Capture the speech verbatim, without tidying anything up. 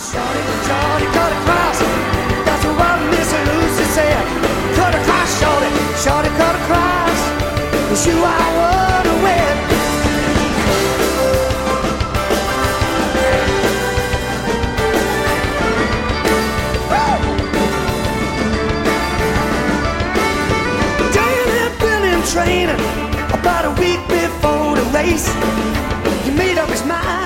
Shorty, shorty, cut across. That's what Miss Lucy said. Cut across, shorty, shorty, cut across. It's you I wanna win. Dan had been in training about a week before the race. He made up his mind.